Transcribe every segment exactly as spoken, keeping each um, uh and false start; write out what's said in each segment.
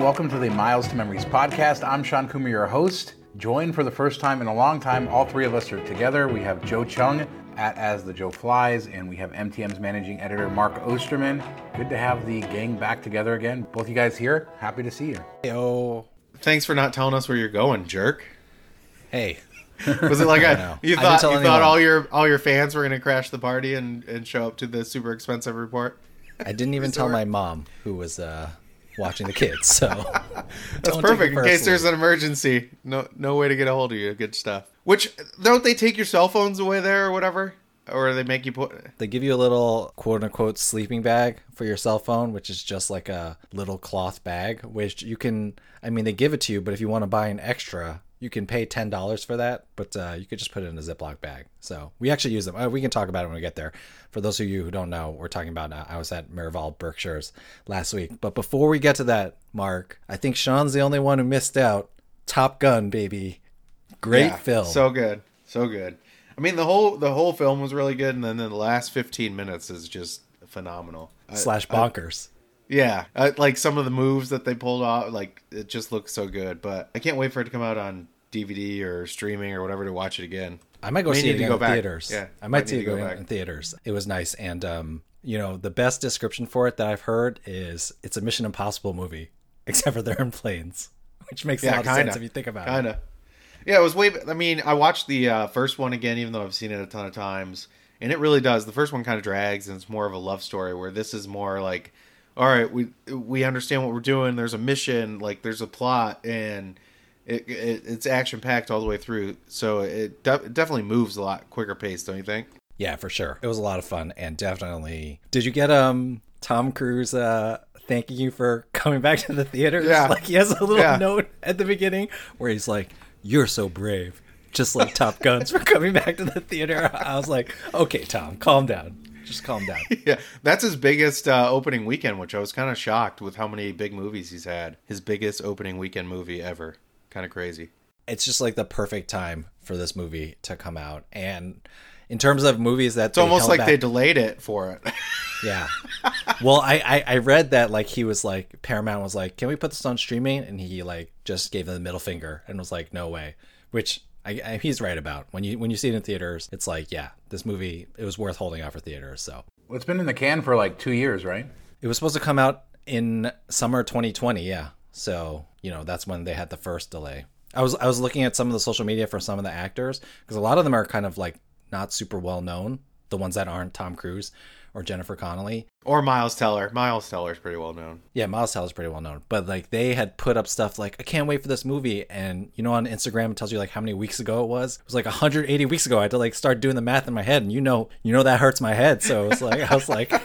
welcome to the Miles to Memories podcast. I'm Sean Coomer, your host. Joined for the first time in a long time, all three of us are together. We have Joe Chung at As the Joe Flies, and we have M T M's managing editor, Mark Osterman. Good to have the gang back together again. Both you guys here. Happy to see you. Yo. Thanks for not telling us where you're going, jerk. Hey. Was it like a, you I thought you anyone. thought all your all your fans were going to crash the party and, and show up to the super expensive report? I didn't even tell my mom, who was uh, watching the kids. So that's perfect in case there's an emergency. No no way to get a hold of you. Good stuff. Which, don't they take your cell phones away there or whatever? Or they make you put... They give you a little quote-unquote sleeping bag for your cell phone, which is just like a little cloth bag, which you can... I mean, they give it to you, but if you want to buy an extra, you can pay ten dollars for that, but uh, you could just put it in a Ziploc bag. So we actually use them. Uh, we can talk about it when we get there. For those of you who don't know, we're talking about... Uh, I was at Miraval Berkshire's last week. But before we get to that, Mark, I think Sean's the only one who missed out. Top Gun, baby. Great yeah, film. So good. So good. I mean, the whole the whole film was really good, and then the last fifteen minutes is just phenomenal. Slash I, bonkers. I, yeah, I, like some of the moves that they pulled off, like it just looks so good. But I can't wait for it to come out on D V D or streaming or whatever to watch it again. I might go we see it again in back. theaters. Yeah, I might see it go go back. in theaters. It was nice, and um, you know, the best description for it that I've heard is it's a Mission Impossible movie, except for they're in planes, which makes yeah, a lot kinda, of sense if you think about kinda. it. Kinda. Yeah, it was way... I mean, I watched the uh, first one again, even though I've seen it a ton of times. And it really does. The first one kind of drags, and it's more of a love story, where this is more like, all right, we we understand what we're doing. There's a mission, like there's a plot, and it, it it's action-packed all the way through. So it, de- it definitely moves a lot quicker pace, don't you think? Yeah, for sure. It was a lot of fun, and definitely... Did you get um Tom Cruise uh, thanking you for coming back to the theaters? Yeah. Like, he has a little Yeah. note at the beginning where he's like, "You're so brave." Just like Top Guns for coming back to the theater. I was like, okay, Tom, calm down. Just calm down. Yeah, that's his biggest uh, opening weekend, which I was kind of shocked with how many big movies he's had. His biggest opening weekend movie ever. Kind of crazy. It's just like the perfect time for this movie to come out. And in terms of movies that... It's almost like back, they delayed it for it. Yeah. Well, I, I, I read that like he was like, Paramount was like, can we put this on streaming? And he like just gave them the middle finger and was like, no way. Which... I, I, he's right about when you when you see it in theaters, it's like, yeah, this movie, it was worth holding out for theaters. So Well, it's been in the can for like two years, right? it was supposed to come out in summer twenty twenty, yeah. So you know that's when they had the first delay. I was I was looking at some of the social media for some of the actors because a lot of them are kind of like not super well known, the ones that aren't Tom Cruise or Jennifer Connelly. Or Miles Teller. Miles Teller's pretty well known. Yeah, Miles Teller's pretty well known. But like they had put up stuff like, I can't wait for this movie. And you know, on Instagram it tells you like how many weeks ago it was. It was like one hundred eighty weeks ago. I had to like start doing the math in my head. And you know, you know that hurts my head. So it was like I was like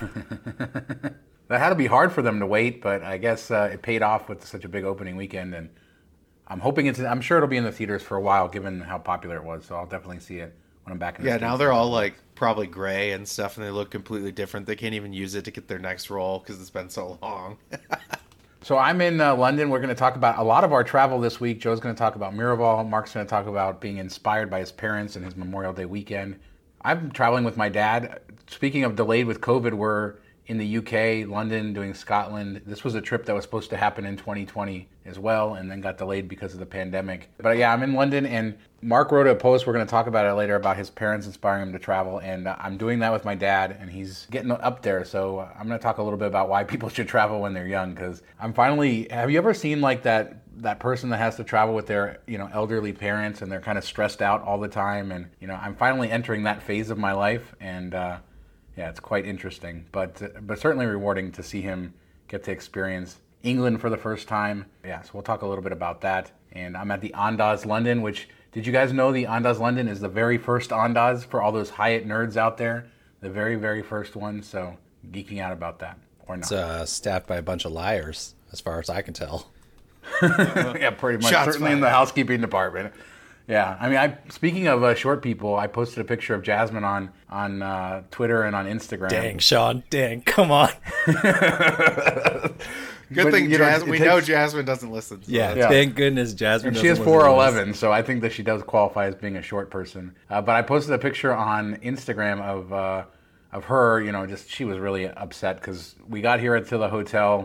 That had to be hard for them to wait, but I guess uh, it paid off with such a big opening weekend, and I'm hoping it's. I'm sure it'll be in the theaters for a while, given how popular it was. So I'll definitely see it when I'm back in the Yeah, States. now they're all like probably gray and stuff, and they look completely different. They can't even use it to get their next role because it's been so long. So I'm in uh, London. We're going to talk about a lot of our travel this week. Joe's going to talk about Miraval. Mark's going to talk about being inspired by his parents and his Memorial Day weekend. I'm traveling with my dad. Speaking of delayed with COVID, we're in the U K, London, doing Scotland. This was a trip that was supposed to happen in twenty twenty as well, and then got delayed because of the pandemic. But yeah, I'm in London, and Mark wrote a post, we're going to talk about it later, about his parents inspiring him to travel, and uh, I'm doing that with my dad, and he's getting up there, so uh, I'm going to talk a little bit about why people should travel when they're young, because I'm finally, have you ever seen like that that person that has to travel with their, you know, elderly parents, and they're kind of stressed out all the time, and, you know, I'm finally entering that phase of my life, and uh, yeah, it's quite interesting, but uh, but certainly rewarding to see him get to experience England for the first time. Yeah, so we'll talk a little bit about that. And I'm at the Andaz London, which, did you guys know the Andaz London is the very first Andaz for all those Hyatt nerds out there? The very, very first one, so geeking out about that, or not. it's uh, staffed by a bunch of liars, as far as I can tell. Yeah, pretty much. Shots Certainly in the housekeeping department. Yeah, I mean, I speaking of uh, short people, I posted a picture of Jasmine on on uh, Twitter and on Instagram. Dang, Sean, dang, come on. Good But, thing you know, Jasmine, it we takes- know Jasmine doesn't listen. So. Yeah, Yeah. thank goodness Jasmine And doesn't she is listen to four this. eleven, so I think that she does qualify as being a short person. Uh, but I posted a picture on Instagram of uh, of her. You know, just she was really upset because we got here to the hotel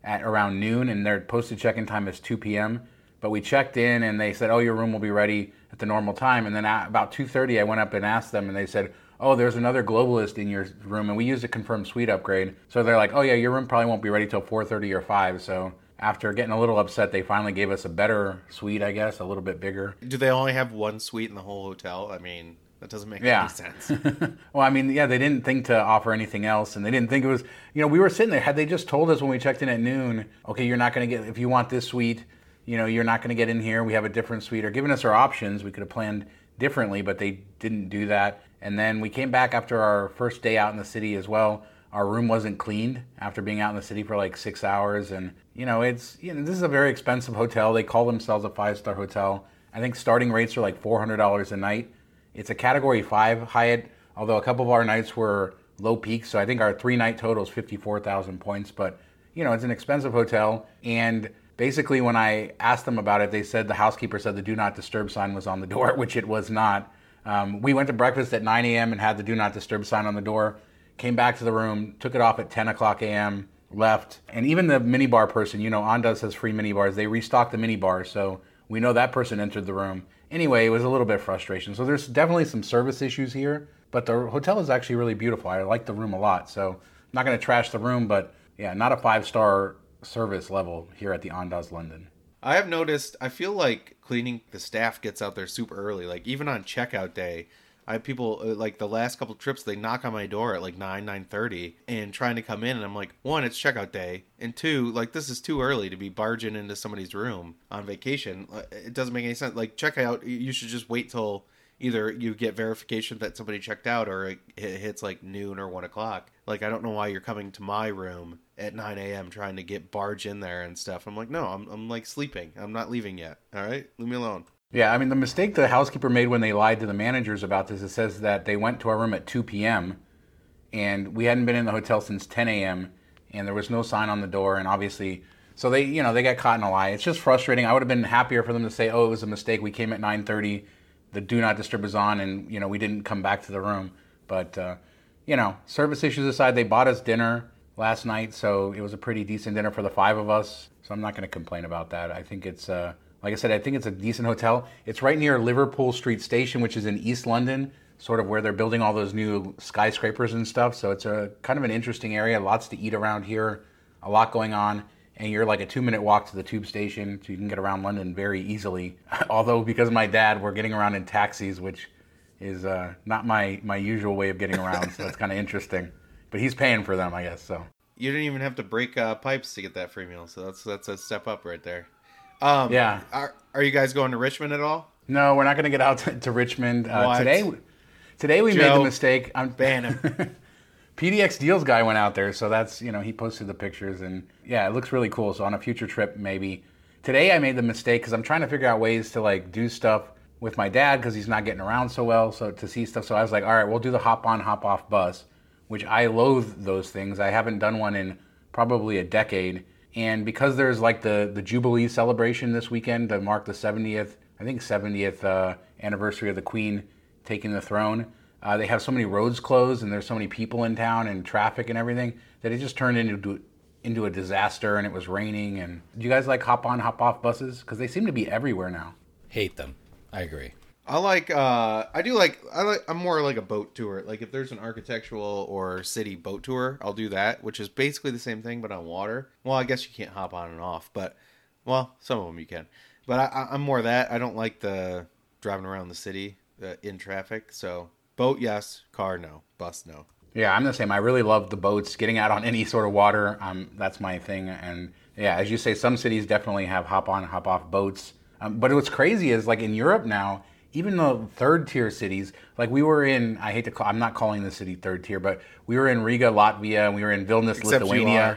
at around noon, and their posted check-in time is two p.m. But we checked in, and they said, oh, your room will be ready at the normal time. And then at about two thirty, I went up and asked them, and they said, oh, there's another Globalist in your room, and we used a confirmed suite upgrade. So they're like, oh, yeah, your room probably won't be ready till four thirty or five. So after getting a little upset, they finally gave us a better suite, I guess, a little bit bigger. Do they only have one suite in the whole hotel? I mean, that doesn't make yeah. any sense. Well, I mean, yeah, they didn't think to offer anything else, and they didn't think it was, you know, we were sitting there. Had they just told us when we checked in at noon, okay, you're not going to get, if you want this suite, you know, you're not going to get in here, we have a different suite, or giving us our options, we could have planned differently, but they didn't do that. And then we came back after our first day out in the city as well. Our room wasn't cleaned after being out in the city for like six hours. And, you know, it's, you know, this is a very expensive hotel. They call themselves a five-star hotel. I think starting rates are like four hundred dollars a night. It's a category five Hyatt, although a couple of our nights were low peaks. So I think our three-night total is fifty-four thousand points. But, you know, it's an expensive hotel. And basically, when I asked them about it, they said the housekeeper said the do not disturb sign was on the door, which it was not. Um, we went to breakfast at nine a.m. and had the do not disturb sign on the door, came back to the room, took it off at ten o'clock a.m., left. And even the minibar person, you know, Andaz has free minibars. They restocked the minibar, so we know that person entered the room. Anyway, it was a little bit of frustration. So there's definitely some service issues here, but the hotel is actually really beautiful. I like the room a lot, so I'm not going to trash the room, but yeah, not a five-star service level here at the Andaz London. I have noticed, I feel like cleaning, the staff gets out there super early. Like, even on checkout day, I have people, like, the last couple trips, they knock on my door at, like, nine, nine thirty, and trying to come in, and I'm like, one, it's checkout day, and two, like, this is too early to be barging into somebody's room on vacation. It doesn't make any sense. Like, checkout, you should just wait till either you get verification that somebody checked out, or it hits, like, noon or one o'clock. Like, I don't know why you're coming to my room at nine a.m. trying to get barge in there and stuff. I'm like, no, I'm, I'm like sleeping. I'm not leaving yet. All right? Leave me alone. Yeah, I mean, the mistake the housekeeper made when they lied to the managers about this, it says that they went to our room at two p.m. and we hadn't been in the hotel since ten a.m. and there was no sign on the door, and obviously, so they, you know, they got caught in a lie. It's just frustrating. I would have been happier for them to say, oh, it was a mistake. We came at nine thirty, the do not disturb was on, and, you know, we didn't come back to the room. But, uh, you know, service issues aside, they bought us dinner last night, so it was a pretty decent dinner for the five of us. So I'm not going to complain about that. I think it's, uh, like I said, I think it's a decent hotel. It's right near Liverpool Street Station, which is in East London, sort of where they're building all those new skyscrapers and stuff. So it's a kind of an interesting area. Lots to eat around here, a lot going on. And you're like a two-minute walk to the tube station, so you can get around London very easily. Although, because of my dad, we're getting around in taxis, which is uh, not my, my usual way of getting around, so that's kind of interesting. But he's paying for them, I guess, so. You didn't even have to break uh, pipes to get that free meal, so that's that's a step up right there. Um, yeah. Are, are you guys going to Richmond at all? No, we're not going to get out to, to Richmond. Uh, today Today we Joe, made the mistake. I'm ban him. P D X Deals guy went out there, so that's, you know, he posted the pictures, and yeah, it looks really cool. So on a future trip, maybe. Today I made the mistake because I'm trying to figure out ways to like do stuff with my dad because he's not getting around so well, so to see stuff. So I was like, all right, we'll do the hop on, hop off bus, which I loathe those things. I haven't done one in probably a decade. And because there's like the, the Jubilee celebration this weekend to mark the seventieth, I think seventieth uh, anniversary of the Queen taking the throne, uh, they have so many roads closed and there's so many people in town and traffic and everything that it just turned into into a disaster, and it was raining. And do you guys like hop on, hop off buses? Because they seem to be everywhere now. Hate them. I agree. I like, uh, I do like, I like, I'm more like a boat tour. Like if there's an architectural or city boat tour, I'll do that, which is basically the same thing, but on water. Well, I guess you can't hop on and off, but, well, some of them you can. But I, I'm more that. I don't like the driving around the city uh, in traffic. So boat, yes. Car, no. Bus, no. Yeah, I'm the same. I really love the boats, getting out on any sort of water. Um, that's my thing. And yeah, as you say, some cities definitely have hop on, hop off boats. Um, but what's crazy is like in Europe now, even the third tier cities, like we were in, I hate to call, I'm not calling the city third tier, but we were in Riga, Latvia, and we were in Vilnius, Except Lithuania.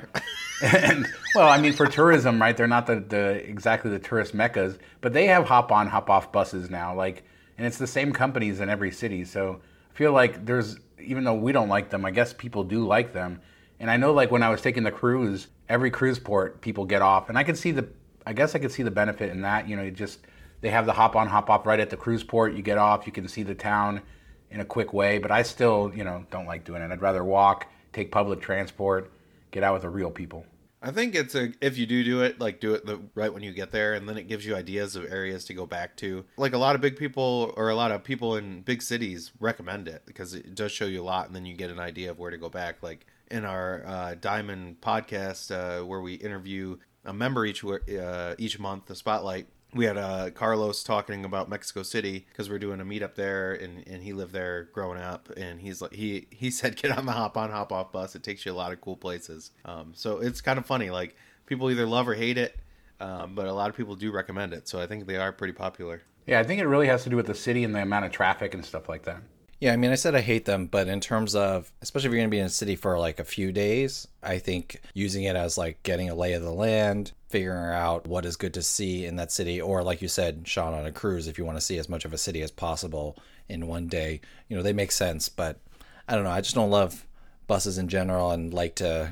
And well, I mean, for tourism, right? They're not the, the exactly the tourist meccas, but they have hop on, hop off buses now. Like, and it's the same companies in every city. So I feel like there's, even though we don't like them, I guess people do like them. And I know, like when I was taking the cruise, every cruise port people get off, and I could see the, I guess I could see the benefit in that. You know, you just they have the hop on, hop off right at the cruise port. You get off, you can see the town in a quick way. But I still, you know, don't like doing it. I'd rather walk, take public transport, get out with the real people. I think it's a if you do do it, like do it the right when you get there, and then it gives you ideas of areas to go back to. Like a lot of big people or a lot of people in big cities recommend it because it does show you a lot, and then you get an idea of where to go back. Like in our uh, Diamond podcast, uh, where we interview a member each uh, each month, the Spotlight. We had uh, Carlos talking about Mexico City because we're doing a meetup there, and, and he lived there growing up. And he's like, he he said, get on the hop on hop off bus. It takes you a lot of cool places. Um, so it's kind of funny. Like people either love or hate it, um, but a lot of people do recommend it. So I think they are pretty popular. Yeah, I think it really has to do with the city and the amount of traffic and stuff like that. Yeah, I mean, I said I hate them, but in terms of, especially if you're going to be in a city for like a few days, I think using it as like getting a lay of the land, figuring out what is good to see in that city, or like you said, Sean, on a cruise, if you want to see as much of a city as possible in one day, you know, they make sense. But I don't know, I just don't love buses in general and like to,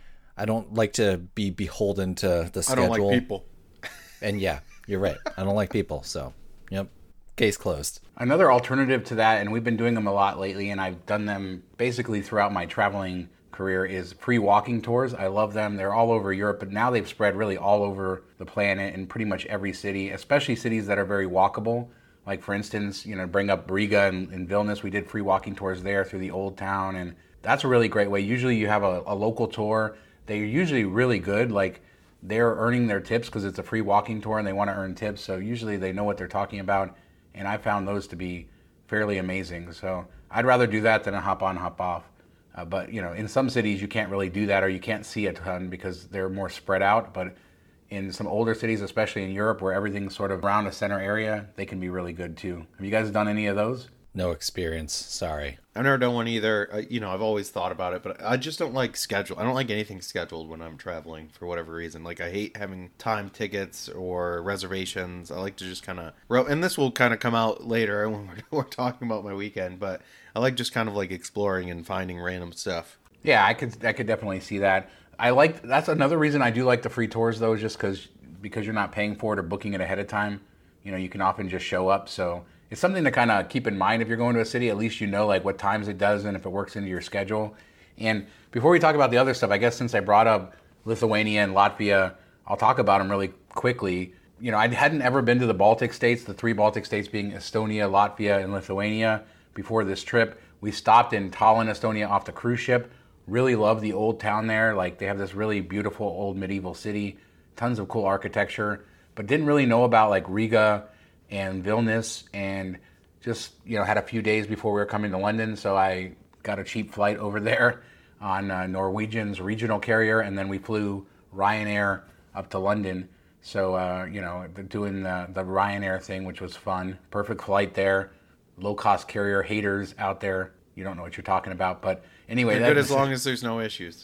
I don't like to be beholden to the schedule. I don't like people. And yeah, you're right. I don't like people. So, yep. Case closed. Another alternative to that, and we've been doing them a lot lately, and I've done them basically throughout my traveling career, is free walking tours. I love them. They're all over Europe, but now they've spread really all over the planet in pretty much every city, especially cities that are very walkable. Like, for instance, you know, bring up Riga and, and Vilnius. We did free walking tours there through the old town, and that's a really great way. Usually you have a, a local tour. They're usually really good. Like, they're earning their tips because it's a free walking tour and they want to earn tips, so usually they know what they're talking about. And I found those to be fairly amazing. So I'd rather do that than a hop on, hop off. Uh, but, you know, in some cities you can't really do that, or you can't see a ton because they're more spread out. But in some older cities, especially in Europe where everything's sort of around a center area, they can be really good too. Have you guys done any of those? No experience. Sorry. I've never done one either. Uh, you know, I've always thought about it, but I just don't like schedule. I don't like anything scheduled when I'm traveling for whatever reason. Like, I hate having time tickets or reservations. I like to just kind of, and this will kind of come out later when we're, we're talking about my weekend, but I like just kind of like exploring and finding random stuff. Yeah, I could, I could definitely see that. I like, that's another reason I do like the free tours though, is just because, because you're not paying for it or booking it ahead of time. You know, you can often just show up. So it's something to kind of keep in mind if you're going to a city. At least you know like what times it does and if it works into your schedule. And before we talk about the other stuff, I guess since I brought up Lithuania and Latvia, I'll talk about them really quickly. You know, I hadn't ever been to the Baltic states, the three Baltic states being Estonia, Latvia, and Lithuania before this trip. We stopped in Tallinn, Estonia off the cruise ship. Really love the old town there. Like, they have this really beautiful old medieval city, tons of cool architecture, but didn't really know about like Riga and Vilnius, and just, you know, had a few days before we were coming to London, so I got a cheap flight over there on uh, Norwegian's regional carrier, and then we flew Ryanair up to London. So, uh, you know, doing the, the Ryanair thing, which was fun. Perfect flight there. Low-cost carrier haters out there. You don't know what you're talking about, but anyway. They're good as long as there's no issues.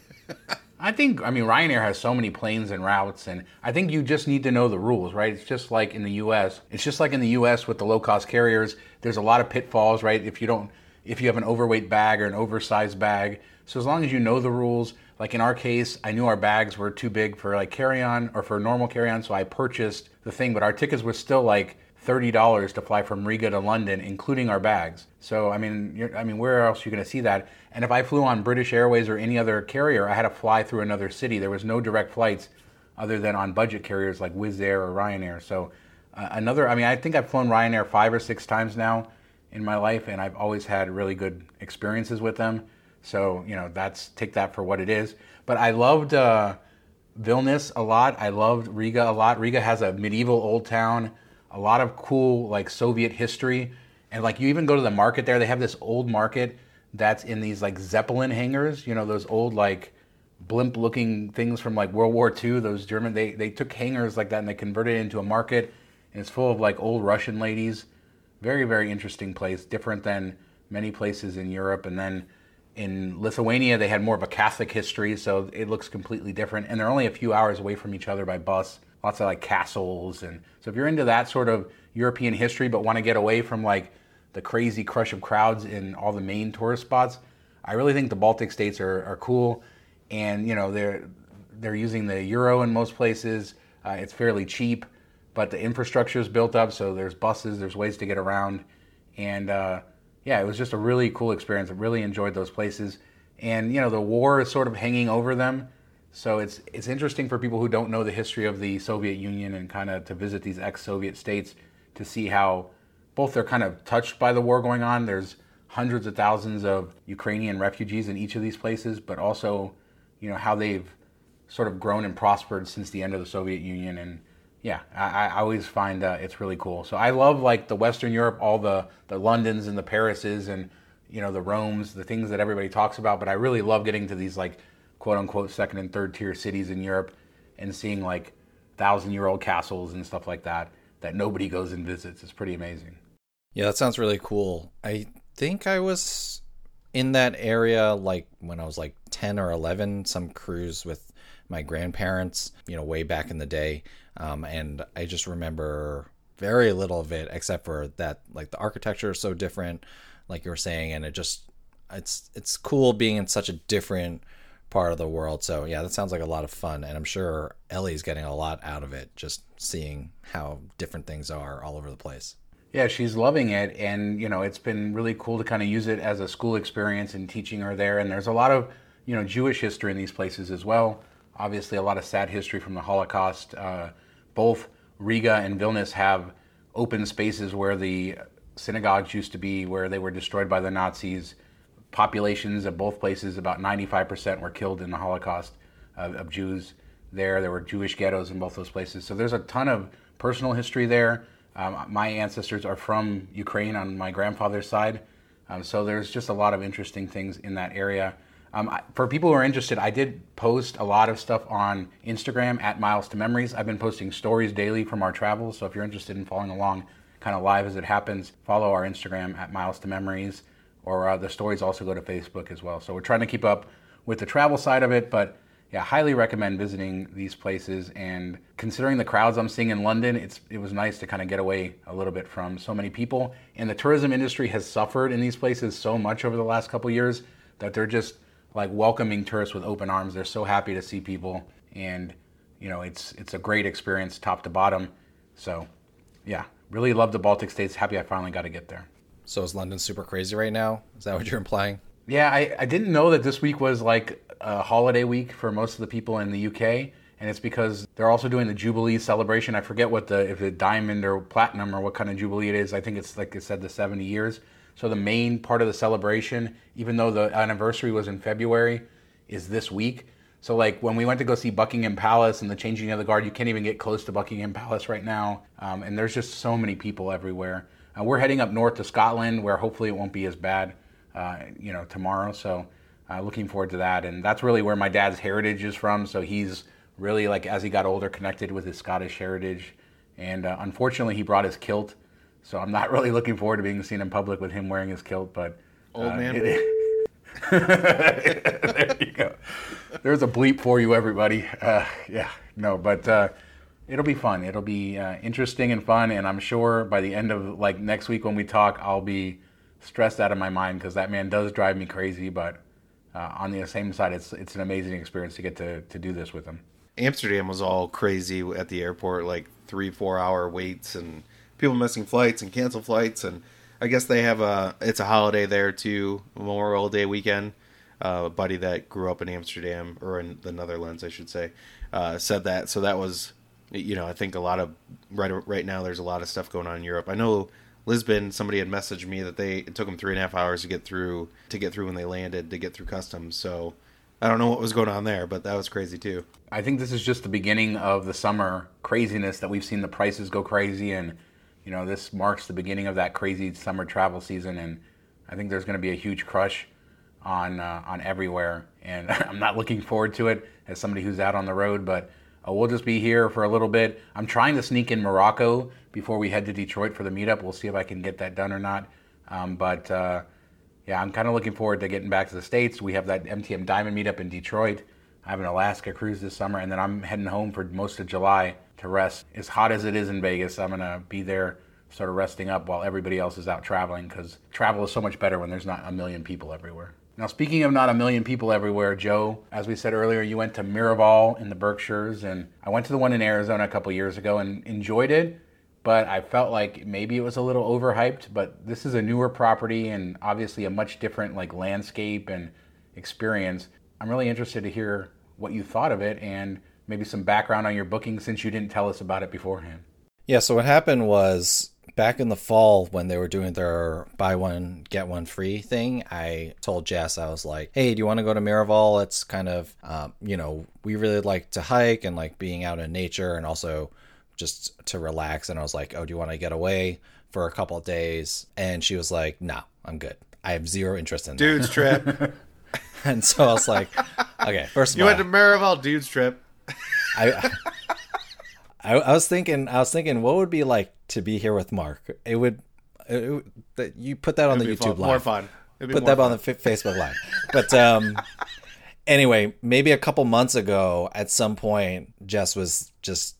I think, I mean, Ryanair has so many planes and routes, and I think you just need to know the rules, right? It's just like in the U S. It's just like in the U S with the low-cost carriers. There's a lot of pitfalls, right? If you don't, if you have an overweight bag or an oversized bag. So as long as you know the rules, like in our case, I knew our bags were too big for like carry-on or for normal carry-on, so I purchased the thing, but our tickets were still like thirty dollars to fly from Riga to London, including our bags. So, I mean, you're, I mean, where else are you going to see that? And if I flew on British Airways or any other carrier, I had to fly through another city. There was no direct flights other than on budget carriers like Wizz Air or Ryanair. So, uh, another, I mean, I think I've flown Ryanair five or six times now in my life, and I've always had really good experiences with them. So, you know, that's, take that for what it is. But I loved uh, Vilnius a lot. I loved Riga a lot. Riga has a medieval old town, a lot of cool like Soviet history, and like you even go to the market there. They have this old market that's in these like Zeppelin hangars, you know, those old like blimp-looking things from like World War Two. Those German, they they took hangars like that and they converted it into a market, and it's full of like old Russian ladies. Very very interesting place, different than many places in Europe. And then in Lithuania, they had more of a Catholic history, so it looks completely different. And they're only a few hours away from each other by bus. Lots of like castles, and so if you're into that sort of European history but want to get away from like the crazy crush of crowds in all the main tourist spots, I really think the Baltic states are, are cool. And you know, they're they're using the euro in most places. Uh, it's fairly cheap, but the infrastructure is built up, so there's buses, there's ways to get around, and uh, yeah, it was just a really cool experience. I really enjoyed those places, and you know, the war is sort of hanging over them. So it's it's interesting for people who don't know the history of the Soviet Union and kind of to visit these ex-Soviet states to see how both they're kind of touched by the war going on. There's hundreds of thousands of Ukrainian refugees in each of these places, but also, you know, how they've sort of grown and prospered since the end of the Soviet Union. And yeah, I, I always find uh, it's really cool. So I love like the Western Europe, all the, the Londons and the Parises and, you know, the Romes, the things that everybody talks about. But I really love getting to these like quote unquote second and third tier cities in Europe and seeing like thousand year old castles and stuff like that, that nobody goes and visits. It's pretty amazing. Yeah, that sounds really cool. I think I was in that area like when I was like ten or eleven, some cruise with my grandparents, you know, way back in the day. Um, and I just remember very little of it, except for that, like the architecture is so different, like you were saying, and it just, it's, it's cool being in such a different part of the world. So yeah, that sounds like a lot of fun. And I'm sure Ellie's getting a lot out of it, just seeing how different things are all over the place. Yeah, she's loving it. And, you know, it's been really cool to kind of use it as a school experience and teaching her there. And there's a lot of, you know, Jewish history in these places as well. Obviously, a lot of sad history from the Holocaust. Uh, both Riga and Vilnius have open spaces where the synagogues used to be, where they were destroyed by the Nazis. Populations of both places, about ninety-five percent were killed in the Holocaust of, of Jews there. There were Jewish ghettos in both those places. So there's a ton of personal history there. Um, my ancestors are from Ukraine on my grandfather's side. Um, so there's just a lot of interesting things in that area. Um, I, for people who are interested, I did post a lot of stuff on Instagram at Miles to Memories. I've been posting stories daily from our travels. So if you're interested in following along kind of live as it happens, follow our Instagram at Miles to Memories, or uh, the stories also go to Facebook as well. So we're trying to keep up with the travel side of it, but yeah, highly recommend visiting these places. And considering the crowds I'm seeing in London, it's it was nice to kind of get away a little bit from so many people. And the tourism industry has suffered in these places so much over the last couple of years that they're just like welcoming tourists with open arms. They're so happy to see people, and you know, it's it's a great experience top to bottom. So yeah, really love the Baltic states. Happy I finally got to get there. So is London super crazy right now? Is that what you're implying? Yeah, I, I didn't know that this week was like a holiday week for most of the people in the U K, and it's because they're also doing the Jubilee celebration. I forget what the, if it's diamond or platinum or what kind of Jubilee it is. I think it's, like I said, the seventy years. So the main part of the celebration, even though the anniversary was in February, is this week. So like when we went to go see Buckingham Palace and the changing of the guard, you can't even get close to Buckingham Palace right now. Um, and there's just so many people everywhere. Uh, we're heading up north to Scotland, where hopefully it won't be as bad, uh, you know, tomorrow. So uh, looking forward to that. And that's really where my dad's heritage is from. So he's really, like, as he got older, connected with his Scottish heritage. And uh, unfortunately, he brought his kilt. So I'm not really looking forward to being seen in public with him wearing his kilt. But uh, old man. It, there you go. There's a bleep for you, everybody. Uh, yeah, no, but uh, it'll be fun. It'll be uh, interesting and fun. And I'm sure by the end of like next week when we talk, I'll be stressed out of my mind because that man does drive me crazy. But uh, on the same side, it's it's an amazing experience to get to, to do this with him. Amsterdam was all crazy at the airport, like three, four hour waits and people missing flights and cancel flights. And I guess they have a, it's a holiday there too, Memorial Day weekend. Uh, a buddy that grew up in Amsterdam, or in the Netherlands, I should say, uh, said that. So that was, you know, I think a lot of, right right now there's a lot of stuff going on in Europe. I know Lisbon, somebody had messaged me that they, it took them three and a half hours to get through, to get through when they landed, to get through customs. So I don't know what was going on there, but that was crazy too. I think this is just the beginning of the summer craziness that we've seen the prices go crazy, and you know, this marks the beginning of that crazy summer travel season, and I think there's going to be a huge crush on uh, on everywhere, and I'm not looking forward to it as somebody who's out on the road, but uh, we'll just be here for a little bit. I'm trying to sneak in Morocco before we head to Detroit for the meetup. We'll see if I can get that done or not, um, but uh, yeah, I'm kind of looking forward to getting back to the States. We have that M T M Diamond meetup in Detroit. I have an Alaska cruise this summer, and then I'm heading home for most of July to rest. As hot as it is in Vegas, I'm going to be there sort of resting up while everybody else is out traveling, because travel is so much better when there's not a million people everywhere. Now, speaking of not a million people everywhere, Joe, as we said earlier, you went to Miraval in the Berkshires, and I went to the one in Arizona a couple years ago and enjoyed it, but I felt like maybe it was a little overhyped. But this is a newer property and obviously a much different like landscape and experience. I'm really interested to hear what you thought of it and maybe some background on your booking since you didn't tell us about it beforehand. Yeah, so what happened was back in the fall when they were doing their buy one, get one free thing, I told Jess, I was like, hey, do you want to go to Miraval? It's kind of, um, you know, we really like to hike and like being out in nature and also just to relax. And I was like, oh, do you want to get away for a couple of days? And she was like, no, I'm good. I have zero interest in that. Dude's trip. And so I was like, okay, first of You all. went to Miraval, dude's trip. I, I I was thinking I was thinking what would it be like to be here with Mark? It would, it would that you put that on It'd the be YouTube fun, live. more fun. It'd be Put more that on fun. the F- Facebook live. But um, anyway, maybe a couple months ago, at some point, Jess was just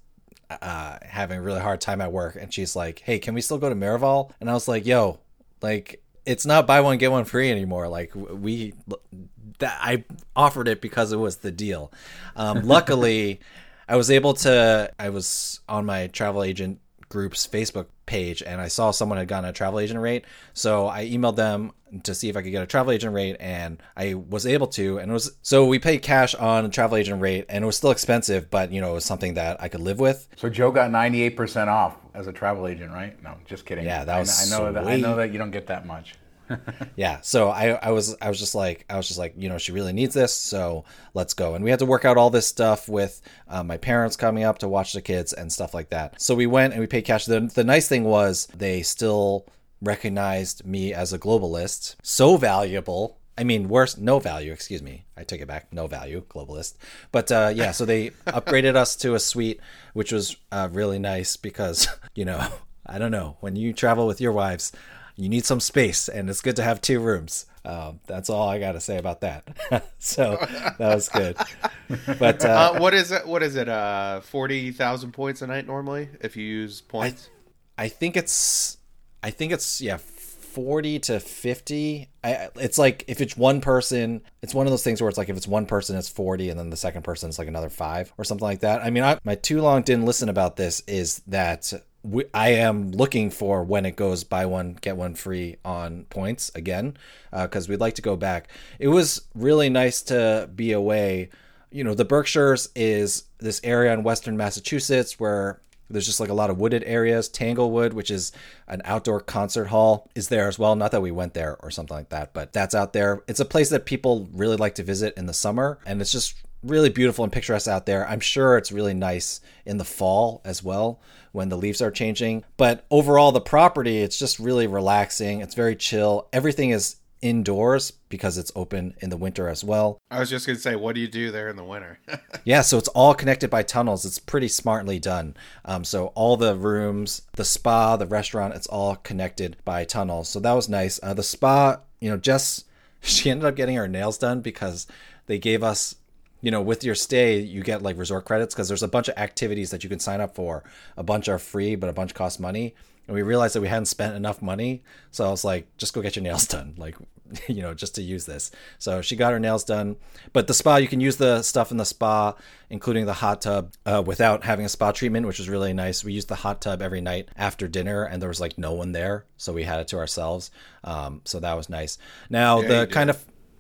uh having a really hard time at work, and she's like, "Hey, can we still go to Miraval?" And I was like, "Yo, like it's not buy one get one free anymore. Like we." That I offered it because it was the deal. Um, luckily, I was able to. I was on my travel agent group's Facebook page, and I saw someone had gotten a travel agent rate. So I emailed them to see if I could get a travel agent rate, and I was able to. And it was so we paid cash on a travel agent rate, and it was still expensive, but you know it was something that I could live with. So Joe got ninety-eight percent off as a travel agent, right? No, just kidding. Yeah, that was I, I know that I know sweet. that you don't get that much. Yeah, so I, I was I was just like I was just like you know she really needs this, so let's go. And we had to work out all this stuff with uh, my parents coming up to watch the kids and stuff like that. So we went and we paid cash. The the nice thing was they still recognized me as a globalist, so valuable. I mean, worse, no value. Excuse me, I take it back. No value, globalist. But uh, yeah, so they upgraded us to a suite, which was uh, really nice because you know I don't know when you travel with your wives. You need some space, and it's good to have two rooms. Um, that's all I got to say about that. So that was good. But uh, Uh, what is it? What is it? Uh, forty thousand points a night normally if you use points. I think it's, I think it's yeah, forty to fifty. I, it's like if it's one person, it's one of those things where it's like if it's one person, it's forty, and then the second person is like another five or something like that. I mean, I, my too long didn't listen about this is that. We, I am looking for when it goes buy one get one free on points again because uh, we'd like to go back. It was really nice to be away. You know, the Berkshires is this area in western Massachusetts where there's just like a lot of wooded areas. Tanglewood, which is an outdoor concert hall, is there as well. Not that we went there or something like that, but that's out there. It's a place that people really like to visit in the summer, and it's just really beautiful and picturesque out there. I'm sure it's really nice in the fall as well when the leaves are changing. But overall, the property, it's just really relaxing. It's very chill. Everything is indoors because it's open in the winter as well. I was just gonna say, what do you do there in the winter? Yeah, so it's all connected by tunnels. It's pretty smartly done. Um, so all the rooms, the spa, the restaurant, it's all connected by tunnels. So that was nice. Uh, the spa, you know, Jess, she ended up getting her nails done because they gave us, you know, with your stay, you get like resort credits because there's a bunch of activities that you can sign up for. A bunch are free, but a bunch cost money. And we realized that we hadn't spent enough money. So I was like, just go get your nails done. Like, you know, just to use this. So she got her nails done. But the spa, you can use the stuff in the spa, including the hot tub, uh, without having a spa treatment, which was really nice. We used the hot tub every night after dinner, and there was like no one there. So we had it to ourselves. Um, so that was nice. Now, Yeah, the you kind did.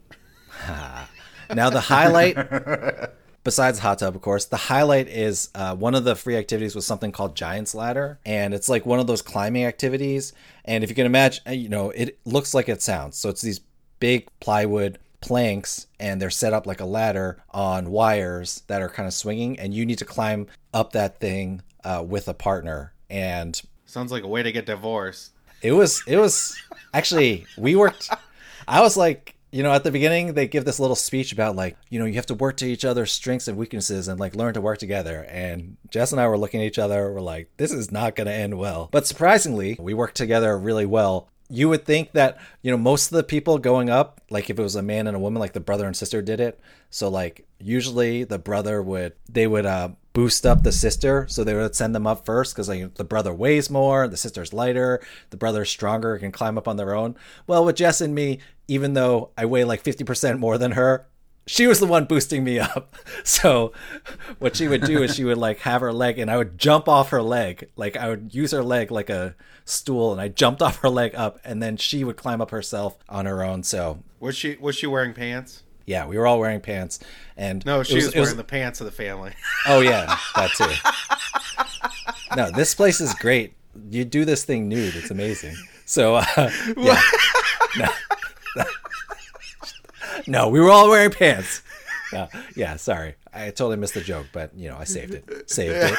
of... Now, the highlight... Besides hot tub, of course, the highlight is uh, one of the free activities was something called Giant's Ladder. And it's like one of those climbing activities. And if you can imagine, you know, it looks like it sounds. So it's these big plywood planks and they're set up like a ladder on wires that are kind of swinging. And you need to climb up that thing uh, with a partner. And Sounds like a way to get divorced. it was, it was actually, we worked, I was like, you know, at the beginning, they give this little speech about like, you know, you have to work to each other's strengths and weaknesses and like learn to work together. And Jess and I were looking at each other. We're like, this is not going to end well. But surprisingly, we worked together really well. You would think that, you know, most of the people going up, like if it was a man and a woman, like the brother and sister did it. So like usually the brother would, they would uh, boost up the sister. So they would send them up first because like the brother weighs more, the sister's lighter, the brother's stronger, can climb up on their own. Well, with Jess and me, even though I weigh like fifty percent more than her, she was the one boosting me up. So what she would do is she would like have her leg and I would jump off her leg. Like I would use her leg like a stool and I jumped off her leg up and then she would climb up herself on her own. So Was she was she wearing pants? Yeah, we were all wearing pants, and No, she it was, was, it was- wearing the pants of the family. Oh yeah, that too. No, this place is great. You do this thing nude; it's amazing. So, uh, yeah. No, no, we were all wearing pants. No, yeah, sorry, I totally missed the joke, but you know, I saved it. Saved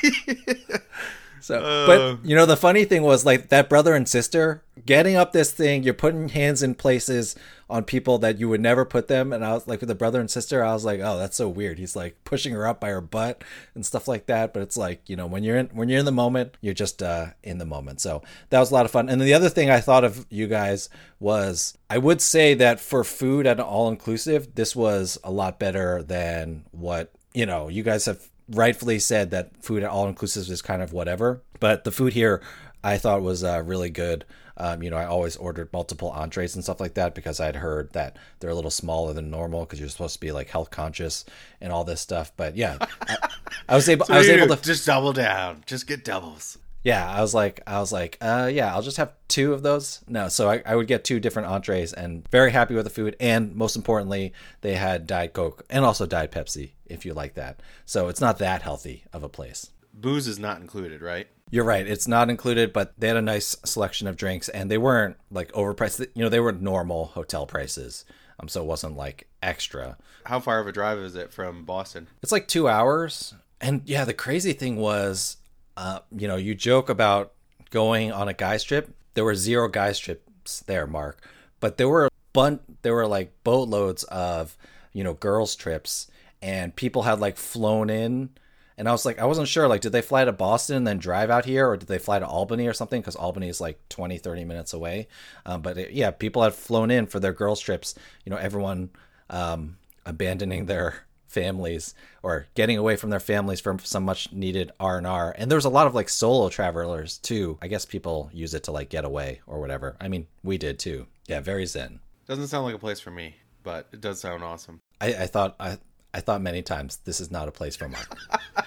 it. So, but you know, the funny thing was like that brother and sister getting up this thing. You're putting hands in places on people that you would never put them. And I was like, with the brother and sister, I was like, oh, that's so weird. He's like pushing her up by her butt and stuff like that. But it's like, you know, when you're in when you're in the moment, you're just uh, in the moment. So that was a lot of fun. And then the other thing I thought of you guys was I would say that for food at an all inclusive, this was a lot better than what you know you guys have rightfully said that food at all inclusive is kind of whatever, but the food here I thought was uh, really good. Um, you know, I always ordered multiple entrees and stuff like that because I'd heard that they're a little smaller than normal because you're supposed to be like health conscious and all this stuff. But yeah, I, I was able. So I was you able do, to just double down. Just get doubles. Yeah, I was like, I was like, uh, yeah, I'll just have two of those. No, so I, I would get two different entrees, and very happy with the food. And most importantly, they had Diet Coke and also Diet Pepsi, if you like that. So it's not that healthy of a place. Booze is not included, right? You're right, it's not included, but they had a nice selection of drinks, and they weren't like overpriced. You know, they were normal hotel prices, um, so it wasn't like extra. How far of a drive is it from Boston? It's like two hours, and yeah, the crazy thing was. Uh, you know, you joke about going on a guys trip. There were zero guys trips there, Mark, but there were a bunch. There were like boatloads of, you know, girls trips, and people had like flown in. And I was like, I wasn't sure. Like, did they fly to Boston and then drive out here, or did they fly to Albany or something? Because Albany is like twenty, thirty minutes away. Um, but it, yeah, people had flown in for their girls trips. You know, everyone um, abandoning their families or getting away from their families for some much needed R and R. And there was a lot of like solo travelers too. I guess people use it to like get away or whatever. I mean, we did too. Yeah, very zen. Doesn't sound like a place for me, but it does sound awesome. I, I thought I I thought many times this is not a place for Mark.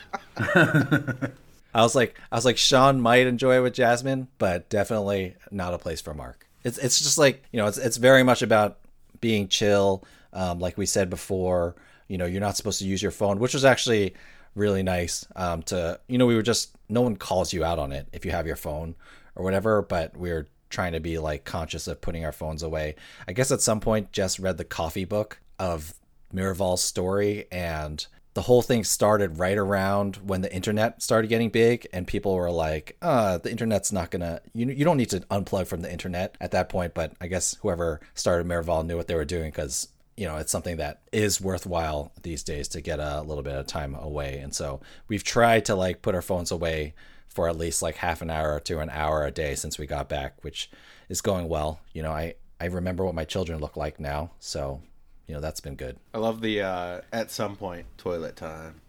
I was like I was like Sean might enjoy it with Jasmine, but definitely not a place for Mark. It's it's just like, you know, it's it's very much about being chill. Um, like we said before. You know, you're not supposed to use your phone, which was actually really nice um, to, you know, we were just, no one calls you out on it if you have your phone or whatever, but we we're trying to be like conscious of putting our phones away. I guess at some point, Jess read the coffee book of Miraval's story, and the whole thing started right around when the internet started getting big, and people were like, uh, the internet's not gonna, you, you don't need to unplug from the internet at that point, but I guess whoever started Miraval knew what they were doing because you know, it's something that is worthwhile these days to get a little bit of time away. And so we've tried to like put our phones away for at least like half an hour to an hour a day since we got back, which is going well. You know, I, I remember what my children look like now. So, you know, that's been good. I love the, uh, at some point, toilet time.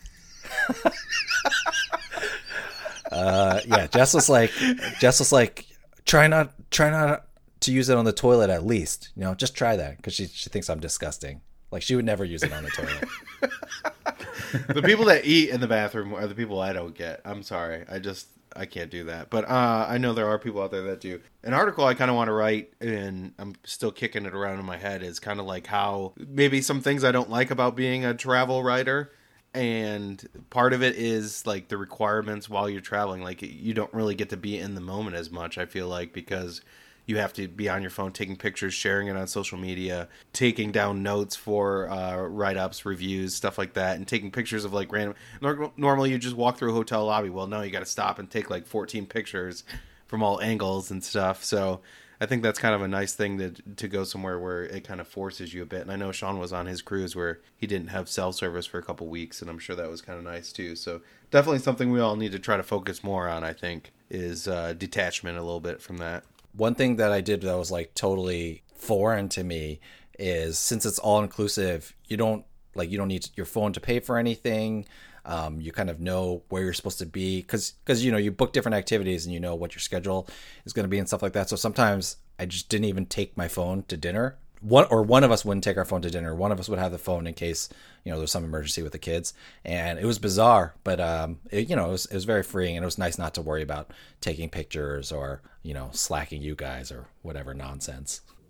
uh, yeah, Jess was like, Jess was like, try not, try not, to use it on the toilet at least, you know, just try that because she she thinks I'm disgusting. Like she would never use it on the toilet. The people that eat in the bathroom are the people I don't get. I'm sorry, I just I can't do that. But uh, I know there are people out there that do. An article I kind of want to write, and I'm still kicking it around in my head, is kind of like how maybe some things I don't like about being a travel writer. And part of it is like the requirements while you're traveling. Like you don't really get to be in the moment as much, I feel like, because you have to be on your phone taking pictures, sharing it on social media, taking down notes for uh, write-ups, reviews, stuff like that, and taking pictures of like random... Normally you just walk through a hotel lobby. Well, no, you got to stop and take like fourteen pictures from all angles and stuff. So I think that's kind of a nice thing to to go somewhere where it kind of forces you a bit. And I know Sean was on his cruise where he didn't have cell service for a couple weeks, and I'm sure that was kind of nice too. So definitely something we all need to try to focus more on, I think, is uh, detachment a little bit from that. One thing that I did that was like totally foreign to me is since it's all inclusive, you don't like you don't need your phone to pay for anything. Um, you kind of know where you're supposed to be because because you know you book different activities and you know what your schedule is going to be and stuff like that. So sometimes I just didn't even take my phone to dinner. One or one of us wouldn't take our phone to dinner. One of us would have the phone in case you know there's some emergency with the kids, and it was bizarre, but um, it, you know it was it was very freeing, and it was nice not to worry about taking pictures or you know slacking you guys or whatever nonsense.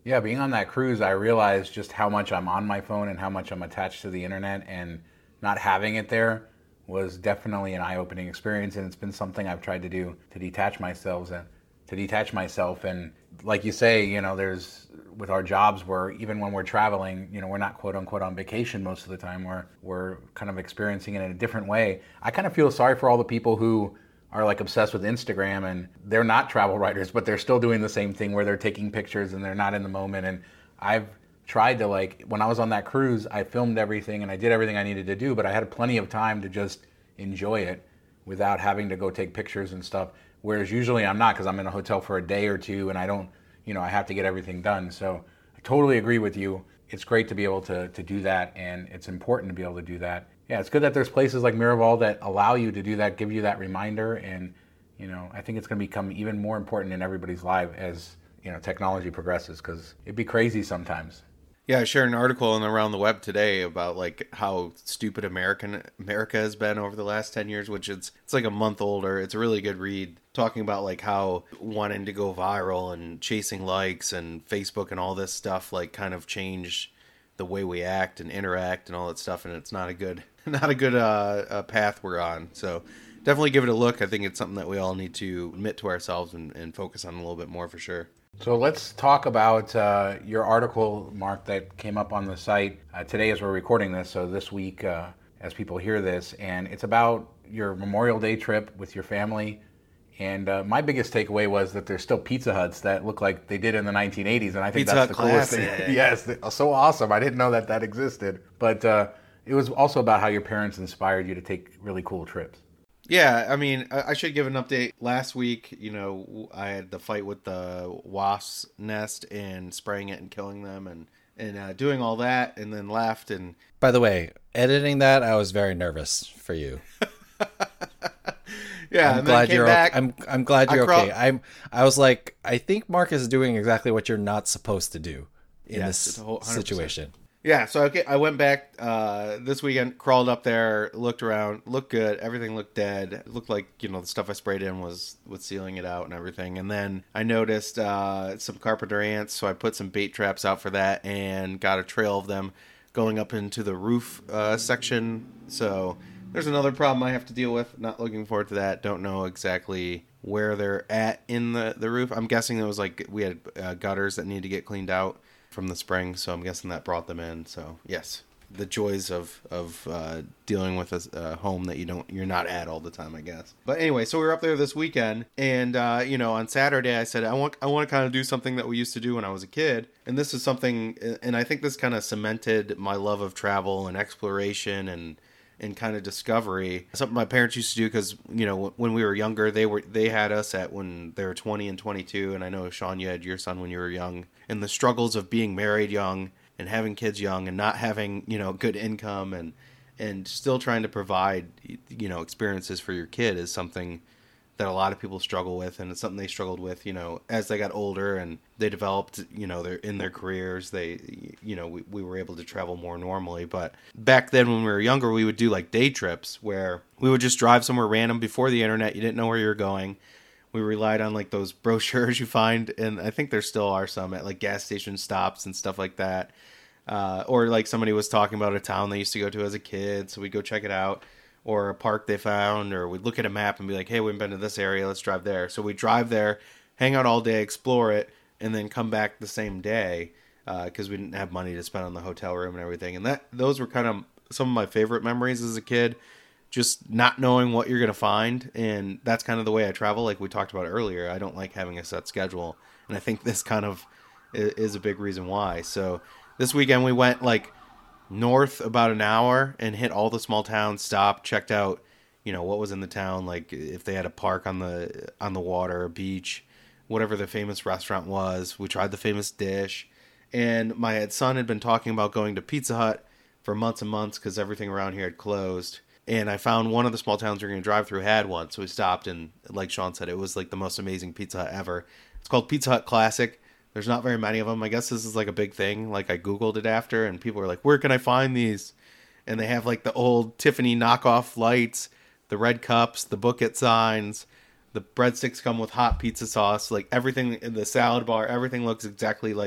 Yeah, being on that cruise, I realized just how much I'm on my phone and how much I'm attached to the internet, and not having it there was definitely an eye-opening experience, and it's been something I've tried to do to detach myself and to detach myself. And like you say, you know, there's with our jobs where even when we're traveling, you know, we're not quote unquote on vacation most of the time. We're we're kind of experiencing it in a different way. I kind of feel sorry for all the people who are like obsessed with Instagram and they're not travel writers, but they're still doing the same thing where they're taking pictures and they're not in the moment. And I've tried to, like, when I was on that cruise, I filmed everything and I did everything I needed to do, but I had plenty of time to just enjoy it without having to go take pictures and stuff. Whereas usually I'm not, because I'm in a hotel for a day or two and I don't, you know, I have to get everything done. So I totally agree with you. It's great to be able to, to do that, and it's important to be able to do that. Yeah, it's good that there's places like Miraval that allow you to do that, give you that reminder, and, you know, I think it's going to become even more important in everybody's life as, you know, technology progresses, because it'd be crazy sometimes. Yeah, I shared an article on Around the Web today about like how stupid American America has been over the last ten years, which it's it's like a month older. It's a really good read, talking about like how wanting to go viral and chasing likes and Facebook and all this stuff like kind of changed the way we act and interact and all that stuff, and it's not a good not a good uh, uh, path we're on. So definitely give it a look. I think it's something that we all need to admit to ourselves and, and focus on a little bit more for sure. So let's talk about uh, your article, Mark, that came up on the site uh, today as we're recording this, so this week uh, as people hear this, and it's about your Memorial Day trip with your family. And uh, my biggest takeaway was that there's still Pizza Huts that look like they did in the nineteen eighties, and I think Pizza that's Hut the coolest classic. thing. Yes, so awesome. I didn't know that that existed. But uh, it was also about how your parents inspired you to take really cool trips. Yeah, I mean, I should give an update. Last week, you know, I had the fight with the wasp nest and spraying it and killing them and, and uh, doing all that, and then left. And By the way, editing that, I was very nervous for you. yeah, I'm and glad then came you're back. okay. I'm I'm glad you're I crawl- okay. I'm I was like, I think Mark is doing exactly what you're not supposed to do in Yes, this it's a whole- one hundred percent. situation. Yeah, so okay, I went back uh, this weekend, crawled up there, looked around, looked good. Everything looked dead. It looked like, you know, the stuff I sprayed in was was sealing it out and everything. And then I noticed uh, some carpenter ants, so I put some bait traps out for that and got a trail of them going up into the roof uh, section. So there's another problem I have to deal with. Not looking forward to that. Don't know exactly where they're at in the, the roof. I'm guessing it was like we had uh, gutters that need to get cleaned out from the spring, so I'm guessing that brought them in. So yes, the joys of of uh, dealing with a, a home that you don't you're not at all the time, I guess. But anyway, so we were up there this weekend, and uh, you know, on Saturday I said I want I want to kind of do something that we used to do when I was a kid, and this is something, and I think this kind of cemented my love of travel and exploration and and kind of discovery. Something my parents used to do because, you know, when we were younger, they were they had us at when they were twenty and twenty-two, and I know, Sean, you had your son when you were young, and the struggles of being married young and having kids young and not having, you know, good income and and still trying to provide, you know, experiences for your kid is something that a lot of people struggle with, and it's something they struggled with, you know, as they got older and they developed, you know, their in their careers. They, you know, we, we were able to travel more normally. But back then when we were younger, we would do like day trips where we would just drive somewhere random before the internet. You didn't know where you were going. We relied on like those brochures you find, and I think there still are some at like gas station stops and stuff like that. Uh, or like somebody was talking about a town they used to go to as a kid, so we'd go check it out. Or a park they found, or we'd look at a map and be like, hey, we've been to this area, let's drive there. So we drive there, hang out all day, explore it, and then come back the same day because uh, we didn't have money to spend on the hotel room and everything. And that those were kind of some of my favorite memories as a kid, just not knowing what you're going to find. And that's kind of the way I travel, like we talked about earlier. I don't like having a set schedule, and I think this kind of is a big reason why. So this weekend we went like north about an hour and hit all the small towns, stopped, checked out, you know, what was in the town, like if they had a park on the on the water, a beach, whatever the famous restaurant was. We tried the famous dish, and my son had been talking about going to Pizza Hut for months and months because everything around here had closed. And I found one of the small towns we were going to drive through had one, so we stopped, and like Sean said, it was like the most amazing Pizza Hut ever. It's called Pizza Hut Classic. There's not very many of them. I guess this is like a big thing. Like I Googled it after, and people were like, where can I find these? And they have like the old Tiffany knockoff lights, the red cups, the book it signs, the breadsticks come with hot pizza sauce, like everything in the salad bar, everything looks exactly like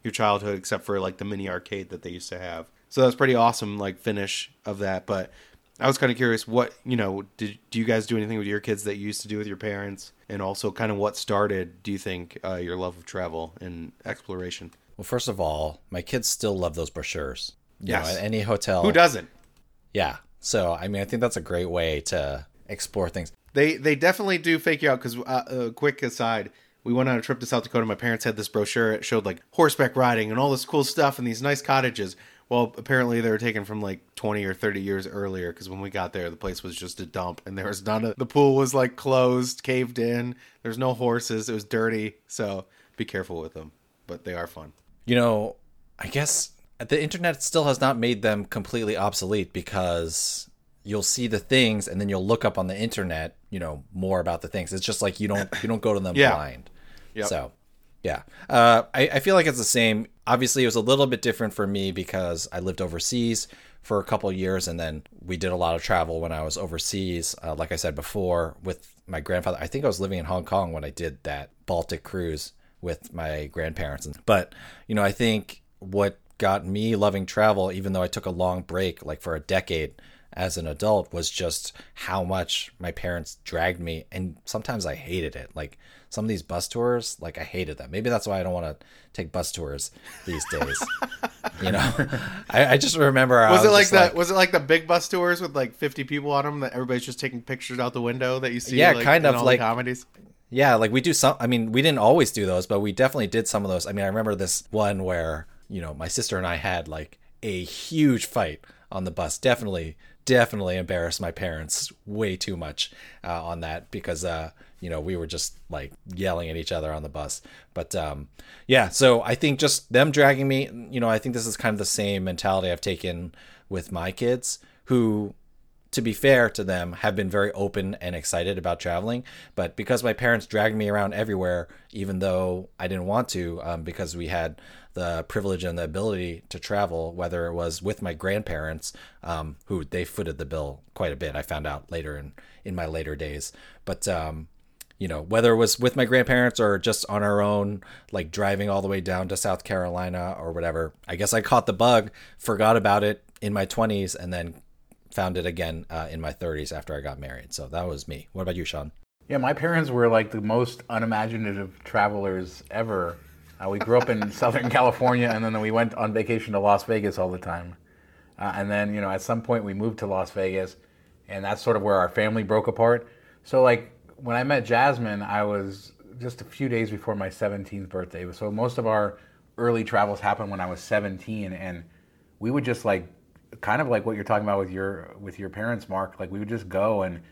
your childhood, except for like the mini arcade that they used to have. So that's pretty awesome, like finish of that. But I was kind of curious, what, you know, did do you guys do anything with your kids that you used to do with your parents? And also kind of what started, do you think, uh, your love of travel and exploration? Well, first of all, my kids still love those brochures. You Yes. know, at any hotel. Who doesn't? Yeah. So, I mean, I think that's a great way to explore things. They they definitely do fake you out because, uh, uh, quick aside, we went on a trip to South Dakota. My parents had this brochure. It showed like horseback riding and all this cool stuff and these nice cottages. Well, apparently they were taken from like twenty or thirty years earlier because when we got there, the place was just a dump and there was none of the pool was like closed, caved in. There's no horses. It was dirty. So be careful with them, but they are fun. You know, I guess the internet still has not made them completely obsolete because you'll see the things and then you'll look up on the internet, you know, more about the things. It's just like you don't you don't go to them Yeah. blind. Yep. So, yeah. Uh, I, I feel like it's the same. Obviously, it was a little bit different for me because I lived overseas for a couple of years and then we did a lot of travel when I was overseas. Uh, like I said before, with my grandfather. I think I was living in Hong Kong when I did that Baltic cruise with my grandparents. But, you know, I think what got me loving travel, even though I took a long break, like for a decade as an adult, was just how much my parents dragged me. And sometimes I hated it. Like some of these bus tours, like I hated them. Maybe that's why I don't want to take bus tours these days. You know, I, I just remember. I Was, was it like just that? Was it like the big bus tours with like fifty people on them that everybody's just taking pictures out the window that you see? Yeah, like, kind in of all the like- comedies. Yeah, like we do some. I mean, we didn't always do those, but we definitely did some of those. I mean, I remember this one where, you know, my sister and I had like a huge fight on the bus. Definitely, definitely embarrassed my parents way too much uh, on that because, uh, you know, we were just like yelling at each other on the bus. But um, yeah, so I think just them dragging me, you know, I think this is kind of the same mentality I've taken with my kids who, to be fair to them, have been very open and excited about traveling. But because my parents dragged me around everywhere, even though I didn't want to, um, because we had the privilege and the ability to travel, whether it was with my grandparents, um, who they footed the bill quite a bit, I found out later in, in my later days. But, um, you know, whether it was with my grandparents or just on our own, like driving all the way down to South Carolina or whatever, I guess I caught the bug, forgot about it in my twenties, and then found it again uh, in my thirties after I got married. So that was me. What about you, Sean? Yeah, my parents were like the most unimaginative travelers ever. Uh, we grew up in Southern California, and then we went on vacation to Las Vegas all the time. Uh, and then, you know, at some point we moved to Las Vegas, and that's sort of where our family broke apart. So, like, when I met Jasmine, I was just a few days before my seventeenth birthday. So most of our early travels happened when I was seventeen, and we would just, like, kind of like what you're talking about with your with your parents, Mark. Like we would just go, and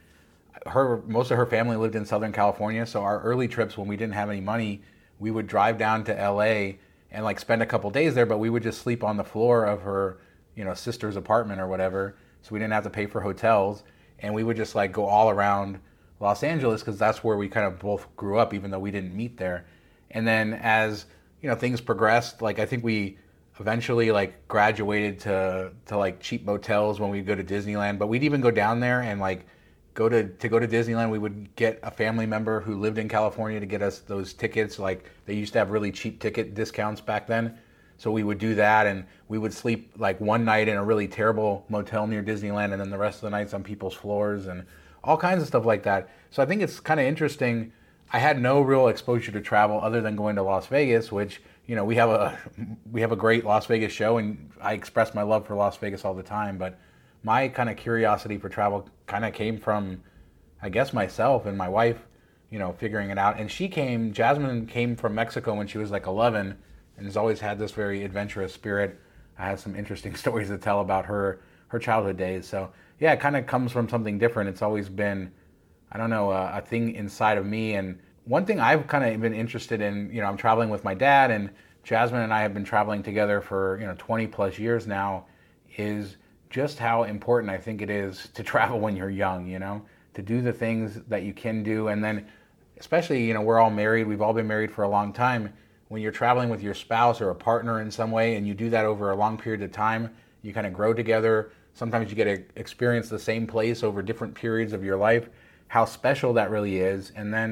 her most of her family lived in Southern California. So our early trips, when we didn't have any money, we would drive down to L A and like spend a couple days there. But we would just sleep on the floor of her, you know, sister's apartment or whatever. So we didn't have to pay for hotels, and we would just like go all around Los Angeles because that's where we kind of both grew up, even though we didn't meet there. And then as you know things progressed, like I think we eventually like graduated to to like cheap motels when we'd go to Disneyland. But we'd even go down there and like go to to go to Disneyland. We would get a family member who lived in California to get us those tickets. Like they used to have really cheap ticket discounts back then. So we would do that, and we would sleep like one night in a really terrible motel near Disneyland, and then the rest of the nights on people's floors and all kinds of stuff like that. So I think it's kind of interesting. I had no real exposure to travel other than going to Las Vegas, which, you know, we have a we have a great Las Vegas show, and I express my love for Las Vegas all the time. But my kind of curiosity for travel kind of came from, I guess, myself and my wife, you know, figuring it out. And she came, Jasmine came from Mexico when she was like eleven, and has always had this very adventurous spirit. I have some interesting stories to tell about her her childhood days. So yeah, it kind of comes from something different. It's always been, I don't know, a, a thing inside of me. And one thing I've kind of been interested in, you know, I'm traveling with my dad, and Jasmine and I have been traveling together for, you know, twenty plus years now, is just how important I think it is to travel when you're young, you know, to do the things that you can do. And then especially, you know, we're all married, we've all been married for a long time. When you're traveling with your spouse or a partner in some way, and you do that over a long period of time, you kind of grow together. Sometimes you get to experience the same place over different periods of your life, how special that really is. And then,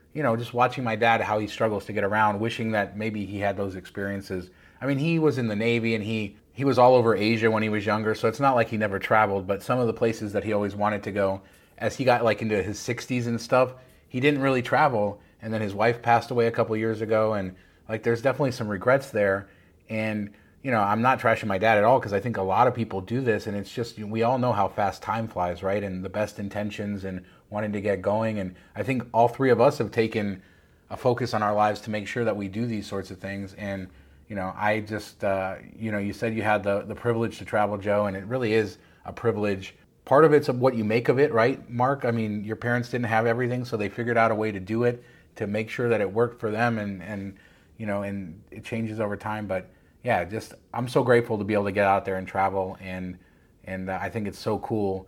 you know, just watching my dad, how he struggles to get around, wishing that maybe he had those experiences. I mean, he was in the Navy and he, he was all over Asia when he was younger, so it's not like he never traveled, but some of the places that he always wanted to go, as he got like into his sixties and stuff, he didn't really travel. And then his wife passed away a couple years ago, and like there's definitely some regrets there. And you know, I'm not trashing my dad at all, because I think a lot of people do this, and it's just, we all know how fast time flies, right? And the best intentions and wanting to get going. And I think all three of us have taken a focus on our lives to make sure that we do these sorts of things. And, you know, I just, uh, you know, you said you had the, the privilege to travel, Joe, and it really is a privilege. Part of it's what you make of it, right, Mark? I mean, your parents didn't have everything, so they figured out a way to do it, to make sure that it worked for them, and, and you know, and it changes over time. But yeah, just I'm so grateful to be able to get out there and travel, and and uh, I think it's so cool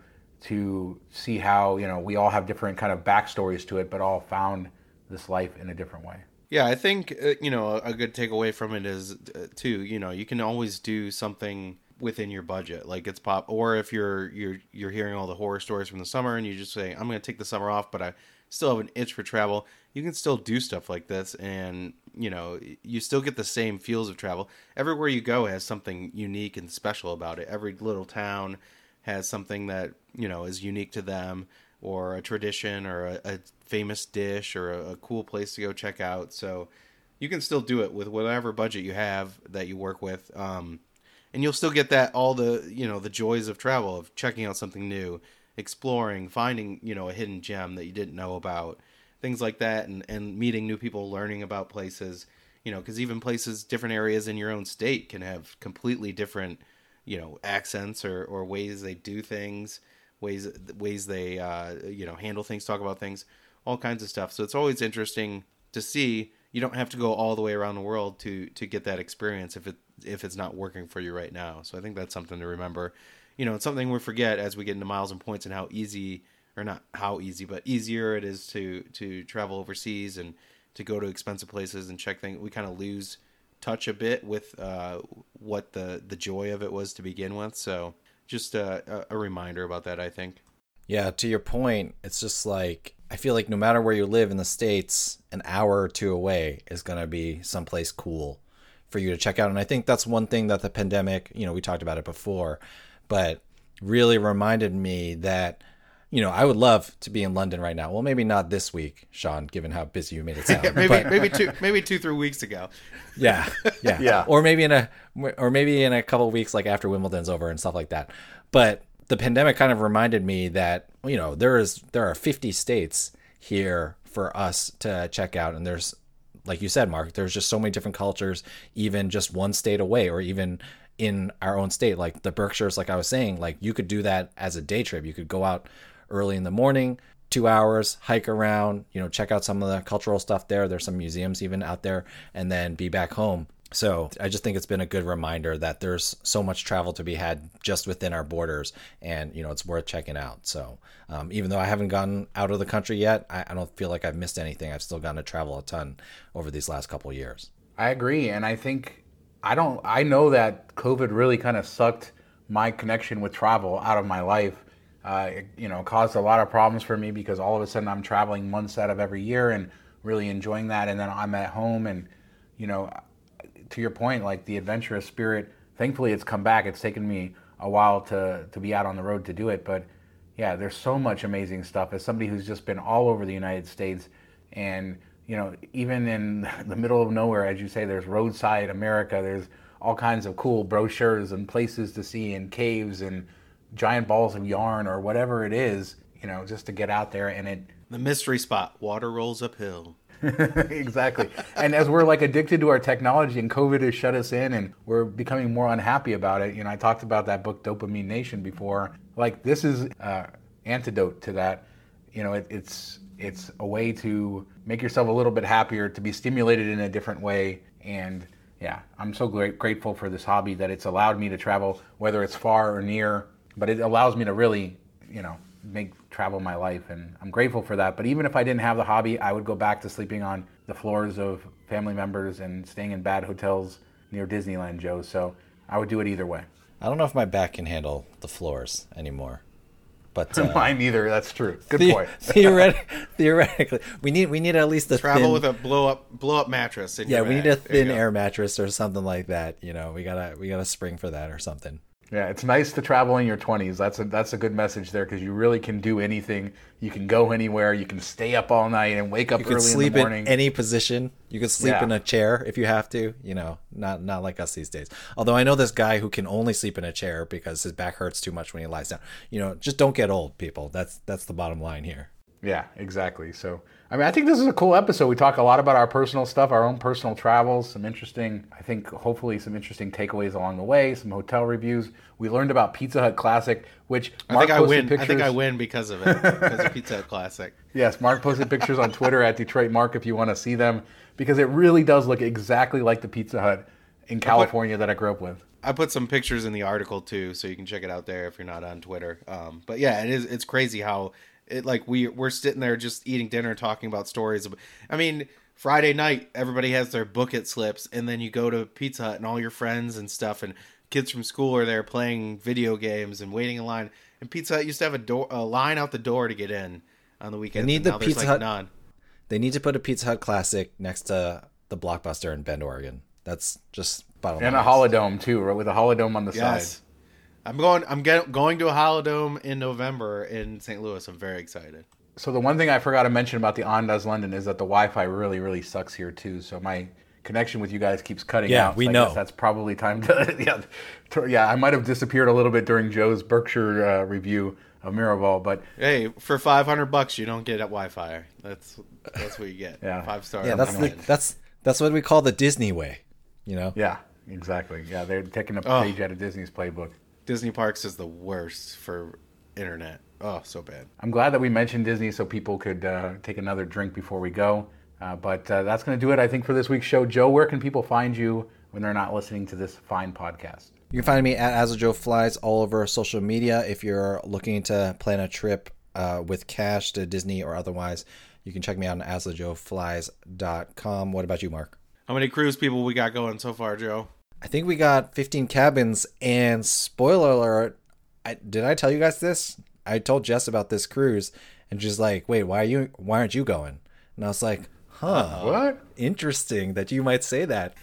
to see how, you know, we all have different kind of backstories to it, but all found this life in a different way. Yeah, I think uh, you know, a good takeaway from it is uh, too, you know, you can always do something within your budget, like it's pop, or if you're you're you're hearing all the horror stories from the summer and you just say, I'm going to take the summer off, but I still have an itch for travel, you can still do stuff like this, and you know, you still get the same feels of travel. Everywhere you go has something unique and special about it. Every little town has something that, you know, is unique to them, or a tradition, or a, a famous dish, or a, a cool place to go check out. So you can still do it with whatever budget you have that you work with, um, and you'll still get that, all the, you know, the joys of travel, of checking out something new, exploring, finding, you know, a hidden gem that you didn't know about, things like that, and, and meeting new people, learning about places, you know, because even places, different areas in your own state can have completely different, you know, accents, or, or ways they do things, ways ways they, uh, you know, handle things, talk about things, all kinds of stuff. So it's always interesting to see. You don't have to go all the way around the world to, to get that experience if it if it's not working for you right now. So I think that's something to remember. You know, it's something we forget as we get into miles and points, and how easy, or not how easy, but easier it is to, to travel overseas and to go to expensive places and check things. We kind of lose touch a bit with uh, what the, the joy of it was to begin with. So just a, a reminder about that, I think. Yeah, to your point, it's just like, I feel like no matter where you live in the States, an hour or two away is going to be someplace cool for you to check out. And I think that's one thing that the pandemic, you know, we talked about it before, but really reminded me that, you know, I would love to be in London right now. Well, maybe not this week, Sean, given how busy you made it sound. maybe but, maybe two maybe two three weeks ago. Yeah, yeah, Yeah. Or maybe in a or maybe in a couple of weeks, like after Wimbledon's over and stuff like that. But the pandemic kind of reminded me that, you know, there is there are fifty states here for us to check out, and there's, like you said, Mark, there's just so many different cultures, even just one state away, or even in our own state, like the Berkshires. Like I was saying, like you could do that as a day trip. You could go out early in the morning, two hours, hike around, you know, check out some of the cultural stuff there. There's some museums even out there, and then be back home. So I just think it's been a good reminder that there's so much travel to be had just within our borders, and, you know, it's worth checking out. So um, even though I haven't gotten out of the country yet, I, I don't feel like I've missed anything. I've still gotten to travel a ton over these last couple of years. I agree. And I think, I don't, I know that COVID really kind of sucked my connection with travel out of my life. Uh, it, you know, caused a lot of problems for me, because all of a sudden I'm traveling months out of every year and really enjoying that. And then I'm at home, and, you know, to your point, like the adventurous spirit, thankfully it's come back. It's taken me a while to, to be out on the road to do it. But yeah, there's so much amazing stuff. As somebody who's just been all over the United States, and, you know, even in the middle of nowhere, as you say, there's roadside America. There's all kinds of cool brochures and places to see, and caves and giant balls of yarn, or whatever it is, you know, just to get out there. And it, The mystery spot, water rolls uphill. exactly. And as we're like addicted to our technology, and COVID has shut us in, and we're becoming more unhappy about it. You know, I talked about that book Dopamine Nation before. Like, this is uh antidote to that. You know, it, it's it's a way to make yourself a little bit happier, to be stimulated in a different way. And yeah, I'm so great, grateful for this hobby, that it's allowed me to travel, whether it's far or near, but it allows me to really, you know, make travel my life, and I'm grateful for that. But even if I didn't have the hobby, I would go back to sleeping on the floors of family members and staying in bad hotels near Disneyland, Joe. So I would do it either way. I don't know if my back can handle the floors anymore. But uh, mine neither. That's true. Good the, point. theoretic, theoretically, we need we need at least a travel thin, with a blow up blow up mattress. In yeah, your we bag. need a There you thin go. air mattress or something like that. You know, we gotta we gotta spring for that or something. Yeah, it's nice to travel in your twenties. That's a that's a good message there because you really can do anything. You can go anywhere. You can stay up all night and wake up You early could sleep in the morning. in any position. You could sleep Yeah. in a chair if you have to. You know, not not like us these days. Although I know this guy who can only sleep in a chair because his back hurts too much when he lies down. You know, just don't get old, people. That's that's the bottom line here. Yeah, exactly. So, I mean, I think this is a cool episode. We talk a lot about our personal stuff, our own personal travels, some interesting, I think, hopefully some interesting takeaways along the way, some hotel reviews. We learned about Pizza Hut Classic, which I Mark think I posted win. pictures. I think I win because of it. Because of Pizza Hut Classic. Yes, Mark posted pictures on Twitter at Detroit Mark if you want to see them, because it really does look exactly like the Pizza Hut in California that I grew up with. I put some pictures in the article too, so you can check it out there if you're not on Twitter. Um, but yeah, it is. It's crazy how it like we we're sitting there just eating dinner, talking about stories. I mean, Friday night everybody has their book it slips, and then you go to Pizza Hut and all your friends and stuff, and kids from school are there playing video games and waiting in line. And Pizza Hut used to have a door, a line out the door to get in on the weekends. They need and the now there's, Pizza like, Hut- none. They need to put a Pizza Hut Classic next to the Blockbuster in Bend, Oregon. That's just bottom And a line. holodome too, right, with a holodome on the Yes. side. I'm going. I'm get, going to a Holodome in November in Saint Louis. I'm very excited. So the one thing I forgot to mention about the Ondas London is that the Wi-Fi really, really sucks here too. So my connection with you guys keeps cutting Yeah, out. we so I know. guess that's probably time to yeah, to, yeah. I might have disappeared a little bit during Joe's Berkshire uh, review of Miraval, but Hey, for five hundred bucks, you don't get a Wi-Fi. That's that's what you get. Yeah. Five star. Yeah, that's the, that's that's what we call the Disney way. You know. yeah, exactly. Yeah, they're taking a Oh. page out of Disney's playbook. Disney Parks is the worst for internet. Oh, so bad. I'm glad that we mentioned Disney so people could uh, take another drink before we go. Uh, but uh, that's going to do it, I think, for this week's show. Joe, where can people find you when they're not listening to this fine podcast? You can find me at As Joe Flies all over social media. If you're looking to plan a trip uh, with cash to Disney or otherwise, you can check me out on as joe flies dot com. What about you, Mark? How many cruise people we got going so far, Joe? I think we got fifteen cabins, and spoiler alert, I, did I tell you guys this? I told Jess about this cruise, and she's like, wait, why are you? Why aren't you going? And I was like, huh, What? interesting that you might say that.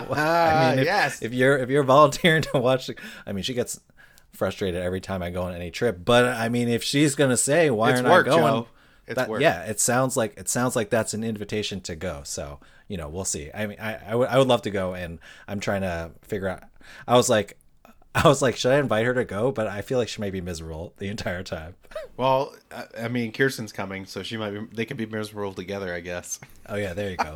I mean, if, yes. if you're if you're volunteering to watch, the, I mean, she gets frustrated every time I go on any trip. But I mean, if she's gonna say why It's aren't work, I going, Joe. It's that- work. yeah, it sounds like it sounds like that's an invitation to go. So you know, we'll see. I mean, I I would I would love to go, and I'm trying to figure out. I was like. I was like, should I invite her to go? But I feel like she might be miserable the entire time. Well, I- I mean, Kirsten's coming, so she might be. They can be miserable together, I guess. Oh yeah, there you go.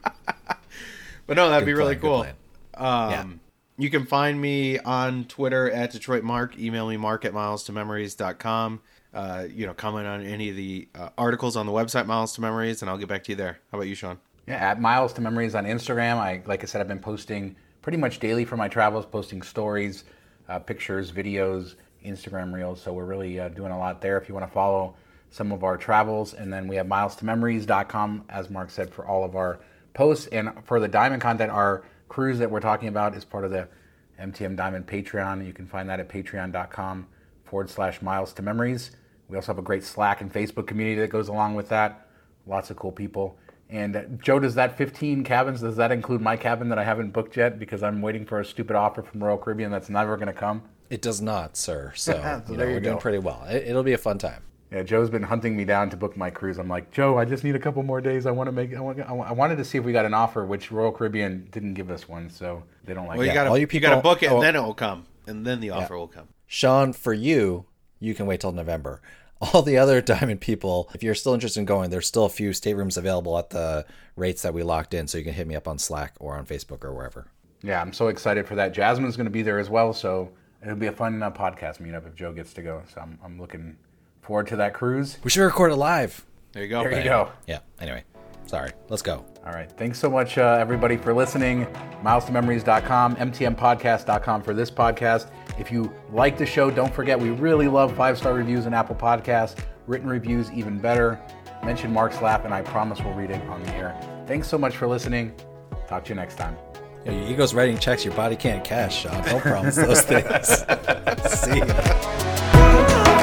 But no, that'd Good be really plan, cool. good Um, Yeah. You can find me on Twitter at Detroit Mark. Email me mark at miles to memories dot com. Uh, you know, comment on any of the uh, articles on the website Miles to Memories, and I'll get back to you there. How about you, Sean? Yeah, at Miles to Memories on Instagram. I like I said, I've been posting pretty much daily for my travels, posting stories, uh, pictures, videos, Instagram reels. So we're really uh, doing a lot there. If you want to follow some of our travels, and then we have miles to memories dot com, as Mark said, for all of our posts. And for the Diamond content, our cruise that we're talking about is part of the M T M Diamond Patreon. You can find that at patreon dot com forward slash miles to memories. We also have a great Slack and Facebook community that goes along with that. Lots of cool people. And uh, Joe, does that fifteen cabins, does that include my cabin that I haven't booked yet because I'm waiting for a stupid offer from Royal Caribbean that's never going to come? It does not, sir. So, So you know, there you we're doing go. pretty well. It, it'll be a fun time. Yeah, Joe's been hunting me down to book my cruise. I'm like, Joe, I just need a couple more days. I want to make. I, want, I wa- I wanted to see if we got an offer, which Royal Caribbean didn't give us one, so they don't like Well, that. you gotta all you you, people- gotta book it, oh. and then it will come, and then the offer will come. Sean, for you, you can wait till November. All the other Diamond people, if you're still interested in going, there's still a few staterooms available at the rates that we locked in, so you can hit me up on Slack or on Facebook or wherever. Yeah, I'm so excited for that. Jasmine's going to be there as well, so it'll be a fun uh, podcast meetup if Joe gets to go. So I'm, I'm looking forward to that cruise. We should record it live. There you go. There you go. Yeah, anyway. Sorry. Let's go. All right. Thanks so much, uh, everybody, for listening. miles to memories dot com, m t m podcast dot com for this podcast. If you like the show, don't forget we really love five-star reviews in Apple Podcasts. Written reviews, even better. Mention Mark's Laugh, and I promise we'll read it on the air. Thanks so much for listening. Talk to you next time. Your ego's writing checks your body can't cash, Sean. Don't promise those things. See ya.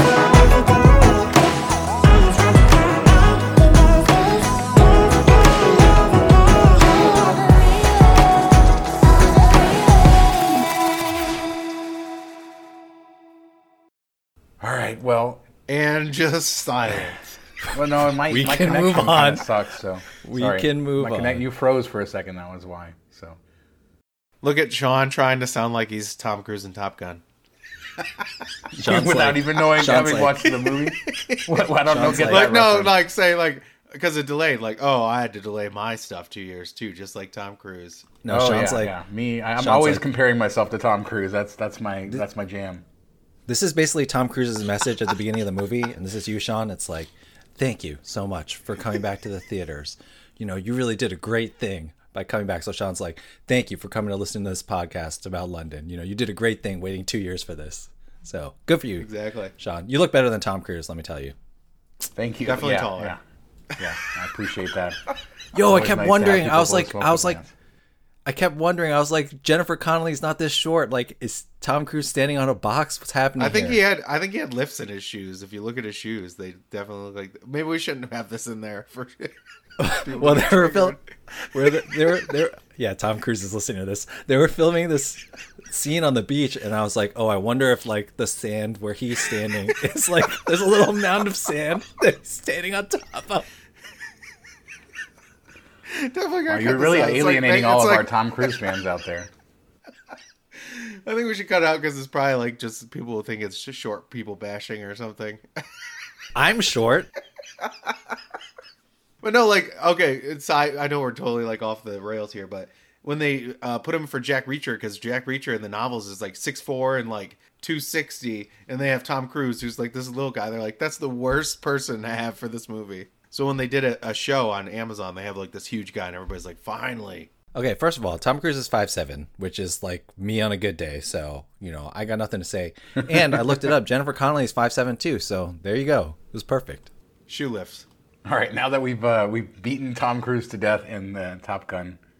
All right, well, And just silence. well, no, my We my can connection move kind on. of sucks. So We sorry. can move my connect- on. You froze for a second. That was why. So Look at Sean trying to sound like he's Tom Cruise in Top Gun. Sean's without like- even knowing, Sean's having like- watched the movie, well, I don't know. Sean's Get like- that Like, no, reference. like, say, like, because it delayed. Like, oh, I had to delay my stuff two years, too, just like Tom Cruise. No, oh, Sean's yeah, like, yeah. me. I- I'm Sean's always like- comparing myself to Tom Cruise. That's that's my that's my jam. this is basically Tom Cruise's message at the beginning of the movie, and this is you, Sean. It's like, thank you so much for coming back to the theaters. You know, you really did a great thing by coming back. So Sean's like, thank you for coming to listen to this podcast about London. You know, you did a great thing waiting two years for this. So good for you, Exactly. Sean. You look better than Tom Cruise, let me tell you. Thank you. Definitely yeah, taller. Yeah. yeah, I appreciate that. Yo, I Always kept nice to wondering. have I was people like, blow I was smoke like, up the I kept wondering. I was like, Jennifer Connelly's not this short. Like, is Tom Cruise standing on a box? What's happening? I think here? he had. I think he had lifts in his shoes. If you look at his shoes, they definitely look like. Maybe we shouldn't have this in there for. Well, they were filming. Where the, they were, they were, yeah, Tom Cruise is listening to this. They were filming this scene on the beach, and I was like, oh, I wonder if like the sand where he's standing is like there's a little mound of sand that he's standing on top of. Definitely Wow, gotta you're cut really this out. It's like- alienating it's all of like- our Tom Cruise fans out there. I think we should cut out because it's probably like just people will think it's just short people bashing or something. I'm short. But no, like, okay, it's I, I know we're totally like off the rails here, but when they uh, put him for Jack Reacher, because Jack Reacher in the novels is like six foot four and like two sixty, and they have Tom Cruise who's like this little guy. They're like, that's the worst person to have for this movie. So when they did a, a show on Amazon, they have like this huge guy, and everybody's like, finally. Okay, first of all, Tom Cruise is five seven, which is like me on a good day. So, you know, I got nothing to say. And I looked it up. Jennifer Connelly is five seven too. So there you go. It was perfect. Shoe lifts. All right, now that we've uh, we've beaten Tom Cruise to death in the Top Gun,